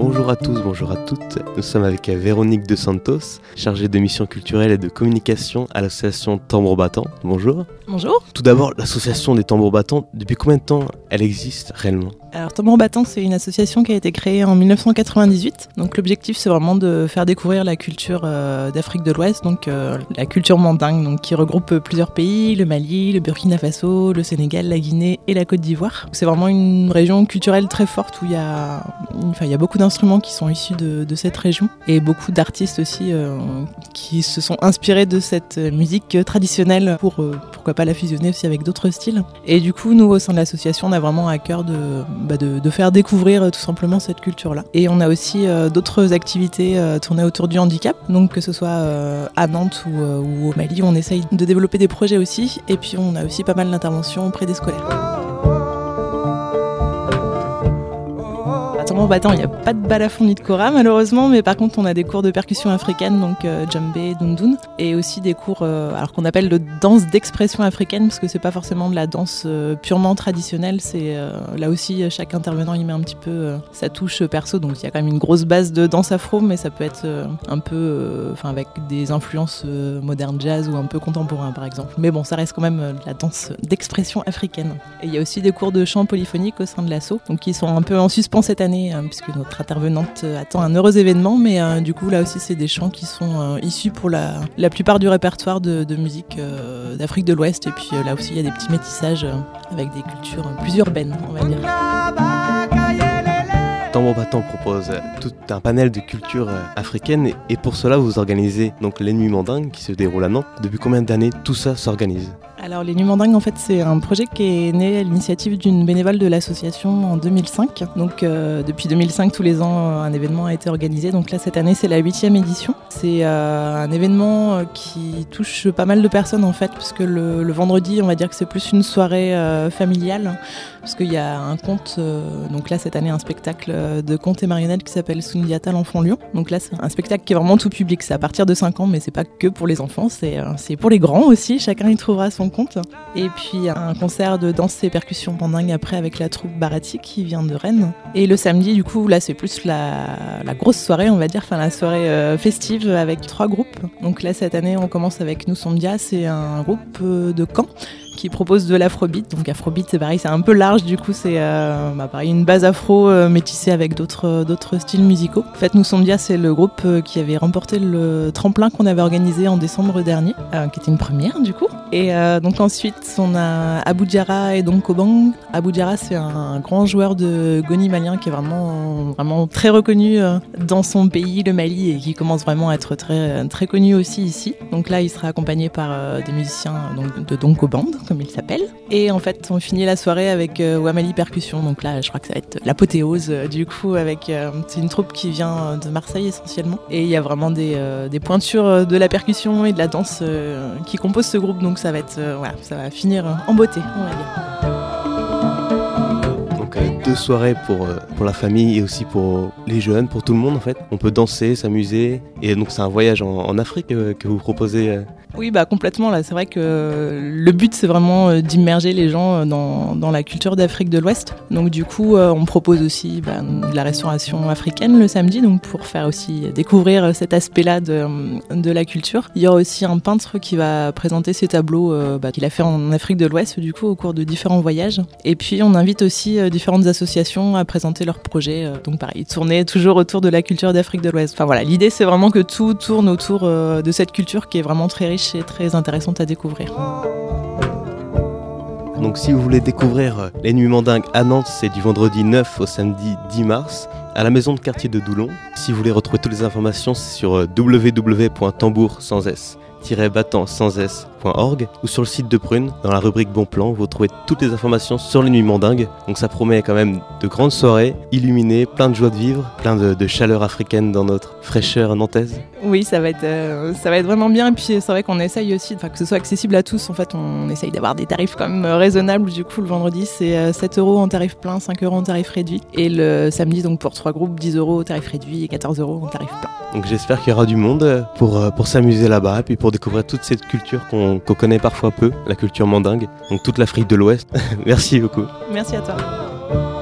Bonjour à tous, bonjour à toutes. Nous sommes avec Véronique de Santos, chargée de mission culturelle et de communication à l'association Tambour Battant. Bonjour. Bonjour. Tout d'abord, l'association des Tambours Battants, depuis combien de temps elle existe réellement ? Alors Tambour Battant, c'est une association qui a été créée en 1998. Donc l'objectif, c'est vraiment de faire découvrir la culture d'Afrique de l'Ouest, donc la culture mandingue, donc qui regroupe plusieurs pays, le Mali, le Burkina Faso, le Sénégal, la Guinée et la Côte d'Ivoire. C'est vraiment une région culturelle très forte où il y a beaucoup d'instruments qui sont issus de cette région et beaucoup d'artistes aussi qui se sont inspirés de cette musique traditionnelle pour pourquoi pas la fusionner aussi avec d'autres styles. Et du coup, nous au sein de l'association, on a vraiment à cœur de faire découvrir tout simplement cette culture-là. Et on a aussi d'autres activités tournées autour du handicap, donc que ce soit à Nantes ou au Mali, on essaye de développer des projets aussi. Et puis on a aussi pas mal d'interventions auprès des scolaires. Tambour Battant, il n'y a pas de balafon ni de kora malheureusement, mais par contre on a des cours de percussion africaine, donc djembé, dundun, et aussi des cours alors qu'on appelle de danse d'expression africaine, parce que c'est pas forcément de la danse purement traditionnelle, c'est là aussi chaque intervenant y met un petit peu sa touche perso, donc il y a quand même une grosse base de danse afro, mais ça peut être un peu avec des influences modernes jazz ou un peu contemporain par exemple, mais bon ça reste quand même de la danse d'expression africaine. Et il y a aussi des cours de chant polyphonique au sein de l'asso, donc qui sont un peu en suspens cette année, puisque notre intervenante attend un heureux événement, mais du coup là aussi c'est des chants qui sont issus pour la plupart du répertoire de musique d'Afrique de l'Ouest, et puis là aussi il y a des petits métissages avec des cultures plus urbaines, on va dire. Tambour Battant propose tout un panel de cultures africaines et pour cela vous organisez donc les Nuits Mandingues qui se déroulent à Nantes. Depuis combien d'années tout ça s'organise ? Alors les Nuits Mandingues, en fait, c'est un projet qui est né à l'initiative d'une bénévole de l'association en 2005. Donc depuis 2005, tous les ans, un événement a été organisé. Donc là, cette année, c'est la 8e édition. C'est un événement qui touche pas mal de personnes, en fait, puisque le vendredi, on va dire que c'est plus une soirée familiale, parce qu'il y a un conte, donc là, cette année, un spectacle de contes et marionnettes qui s'appelle Sundiata l'enfant lion. Donc là, c'est un spectacle qui est vraiment tout public. C'est à partir de 5 ans, mais c'est pas que pour les enfants, c'est pour les grands aussi. Chacun y trouvera son compte. Et puis un concert de danse et percussion mandingue après avec la troupe Barati qui vient de Rennes. Et le samedi, du coup, là c'est plus la grosse soirée, on va dire, la soirée festive avec 3 groupes. Donc là cette année on commence avec Nous Somdia, c'est un groupe de Caen qui propose de l'afrobeat. Donc afrobeat c'est pareil, c'est un peu large, du coup c'est pareil, une base afro métissée avec d'autres styles musicaux. En fait Nous Somdia, c'est le groupe qui avait remporté le tremplin qu'on avait organisé en décembre dernier, qui était une première du coup. Et donc ensuite on a Abou Diarra et donc Kobang. Abou Diarra c'est un grand joueur de goni malien qui est vraiment très reconnu dans son pays, le Mali, et qui commence vraiment à être très, très connu aussi ici. Donc là il sera accompagné par des musiciens de Donko Band, comme il s'appelle. Et en fait on finit la soirée avec Wamali Percussion. Donc là je crois que ça va être l'apothéose du coup, avec c'est une troupe qui vient de Marseille essentiellement. Et il y a vraiment des pointures de la percussion et de la danse qui composent ce groupe. Donc ça va être ça va finir en beauté, on va dire. Donc 2 soirées pour la famille et aussi pour les jeunes, pour tout le monde en fait. On peut danser, s'amuser, et donc c'est un voyage en Afrique que vous proposez. Oui, complètement. Là, c'est vrai que le but, c'est vraiment d'immerger les gens dans la culture d'Afrique de l'Ouest. Donc du coup, on propose aussi de la restauration africaine le samedi, donc pour faire aussi découvrir cet aspect-là de la culture. Il y aura aussi un peintre qui va présenter ses tableaux qu'il a fait en Afrique de l'Ouest, du coup, au cours de différents voyages. Et puis, on invite aussi différentes associations à présenter leurs projets. Donc pareil, tourner toujours autour de la culture d'Afrique de l'Ouest. Enfin voilà, l'idée, c'est vraiment que tout tourne autour de cette culture qui est vraiment très riche et très intéressante à découvrir. Donc si vous voulez découvrir les Nuits Mandingues à Nantes, c'est du vendredi 9 au samedi 10 mars à la maison de quartier de Doulon. Si vous voulez retrouver toutes les informations, c'est sur www.tambour-battant.org ou sur le site de Prune, dans la rubrique Bon Plan, vous retrouvez toutes les informations sur les Nuits Mandingues. Donc ça promet quand même de grandes soirées, illuminées, plein de joie de vivre, plein de chaleur africaine dans notre fraîcheur nantaise. Oui, ça va être vraiment bien, et puis c'est vrai qu'on essaye aussi que ce soit accessible à tous. En fait, on essaye d'avoir des tarifs quand même raisonnables. Du coup, le vendredi, c'est 7 € en tarif plein, 5 € en tarif réduit. Et le samedi, donc pour 3 groupes, 10 € au tarif réduit et 14 € en tarif plein. Donc j'espère qu'il y aura du monde pour s'amuser là-bas et puis pour découvrir toute cette culture qu'on connaît parfois peu, la culture mandingue, donc toute l'Afrique de l'Ouest. Merci beaucoup. Merci à toi.